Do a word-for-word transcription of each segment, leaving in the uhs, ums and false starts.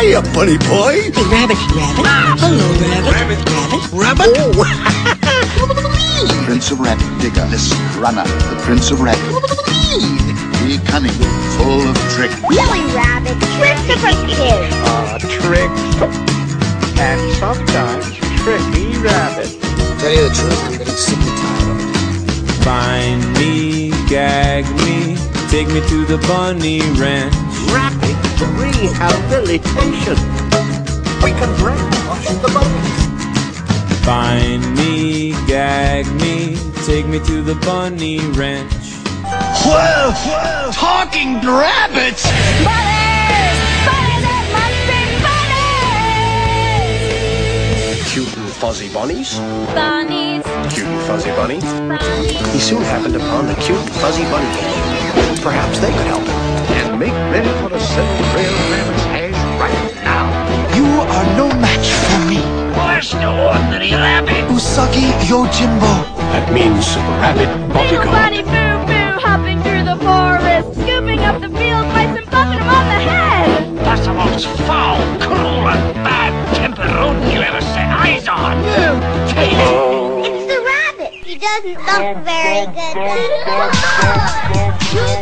Hiya, bunny boy. Hey, rabbit, rabbit. Ah. Hello, rabbit. Rabbit. Rabbit. Rabbit. Oh. Prince of Rabbit, Digger, listen, Runner, the Prince of Rabbit. Be cunning, full of trick. Silly rabbit, tricks of a kid. Uh, tricks and sometimes tricky rabbit. Tell you the truth, I'm getting sick and tired of it. Find me, gag me, take me to the bunny ranch. Rapid rehabilitation. We can brainwash the bunnies. Find me, gag me, take me to the bunny ranch. Whoa, whoa, talking rabbits! Bunnies! Bunnies, it must be bunnies! Cute and fuzzy bunnies. Bunnies, Cute and fuzzy bunnies. bunnies. He soon happened upon the cute and fuzzy bunny gang. Perhaps they could help him. And make ready for the seven real rabbit's eggs right now. You are no match for me. Where's no ordinary rabbit? Usagi Yojimbo. That means rabbit Little bunny boo-boo hopping through the forest, scooping up the field mice and bumping them on the head. That's the most foul, cruel, and bad-tempered rodent you ever set eyes on. You take it. It's the rabbit. He doesn't look very good. You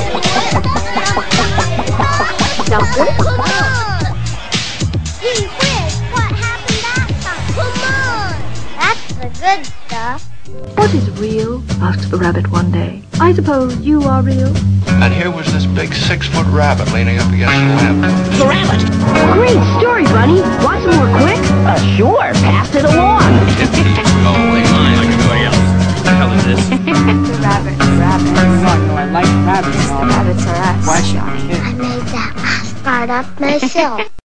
couldn't. Come on. Gee whiz, what happened that time? Come on. That's the good stuff. What is real? Asked the rabbit one day. I suppose you are real. And here was this big six-foot rabbit leaning up against the lamp. The rabbit. Great story, Bunny. Want some more quick? Uh, sure. Pass it along. What the hell is this? The rabbit, the rabbit. No, no, I like rabbits. The rabbits are us. Why, Johnny? I made that mascot up myself.